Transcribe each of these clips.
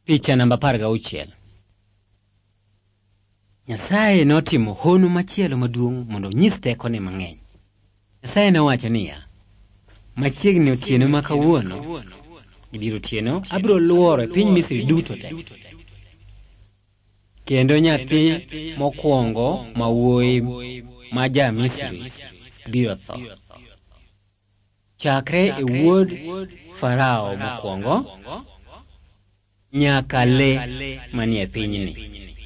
Picha namba 16. Nyasaye notimo hono machielo maduong' mondo onyis tekone mang'eny. Nyasaye nowacho niya, machiegni otieno ma kawuono, ibiro otieno abiro luoro e piny Misri duto te. Kendo nyathi mokwongo ma wuoyi ma ja Misri biro tho. Chakre e wuod Farao mokwongo nyaka le manie pinyni.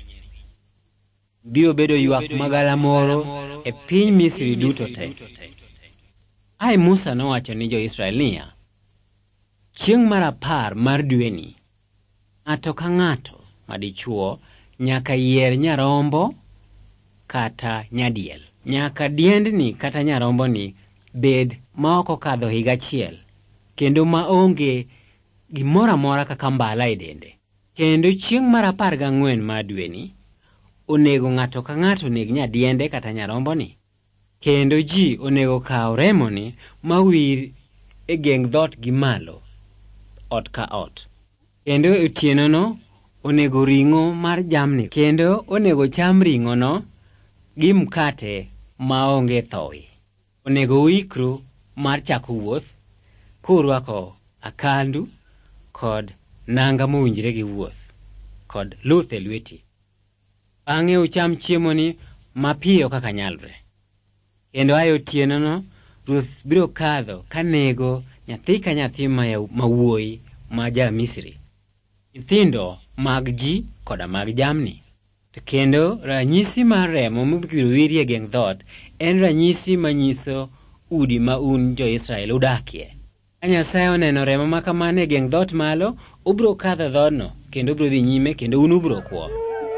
Biro bedo ywak magala moro e piny Misri duto te. Ai Musa nowacho ni jo-Israel niya, chieng' mar 10 mar dweni, ng'ato ka ng'ato madichuo nyaka yier nyarombo kata nyadiel. Nyaka diendni kata nyaromboni bed ma ok okadho higa achiel, kendo maonge gimoro amora kaka mbala e dende. Kendo chieng' mar 14 mar dweni, onego ng'ato ka ng'ato neg nyadiende kata nyaromboni. Kendo ji onego kaw remoni mawir e geng dhot gi malo, ot ka ot. Kendo otienono onego ring'o mar jamni, kendo onego cham ring'ono gi mkate maonge thowi. Onego uikru mar chako wuoth kurwako akandu kod nanga mowinjre gi wuoth kod luth e lweti. Bang'e ucham chiemoni mapiyo kaka nyalre. Kendo ayo otienono Ruoth biro kadho kanego nyathi ka nyathi mawuoyi ma ja Misri, nyithindo mag ji koda mag jamni. To kendo ranyisi mar remo mibiro wiri e geng dhot en ranyisi manyiso udi ma un jo-Israel udakie. Ka Nyasaye oneno remo ma kamano e geng dhot malo, obiro kadho dhodno kendo obiro dhi nyime kendo un ubiro kwo.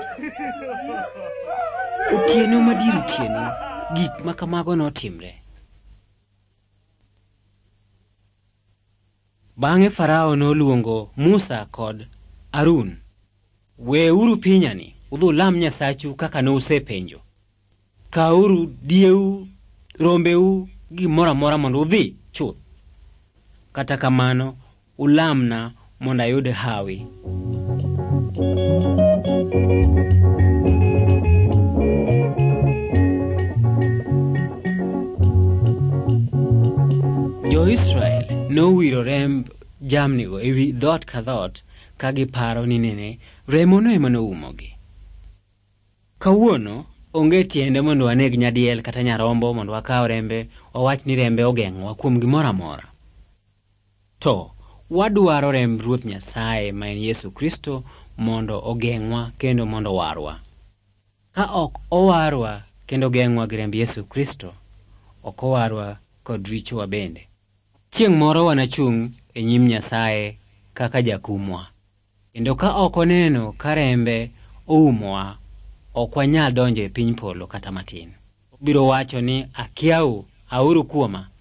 Otieno madir otieno gik ma kamago notimre. Bang'e Farao noluongo Musa kod Harun. Weuru pinyani udhi lam Nyasachu kaka nousepenjo. Kauru dieu, rombeu, gimoro amora mondo udhi chuth. Kata kamano ulamna mondo ayud hawi. Jo-Israel nowiro remb jamnigo ewi dhot ka dhot ka giparo ni nene remono ema noumogi. Kawuono onge tiende mondo waneg nyadiel kata nyarombo mondo wakaw rembe wawach ni rembe ogeng'wa kuom gimoro amora. To wadwaro remb Ruoth Nyasaye ma en Yesu Kristo mondo ogeng'wa kendo mondo warwa. Ka ok owarwa kendo geng'wa gi remb Yesu Kristo, ok owarwa kod richowa bende. Chieng' moro wanachung' e nyim Nyasaye kaka jakumwa. Kendo ka ok oneno ka rembe oumowa, ok wanyal donjo e piny polo kata matin. Obiro wacho ni akiau, auru kuoma.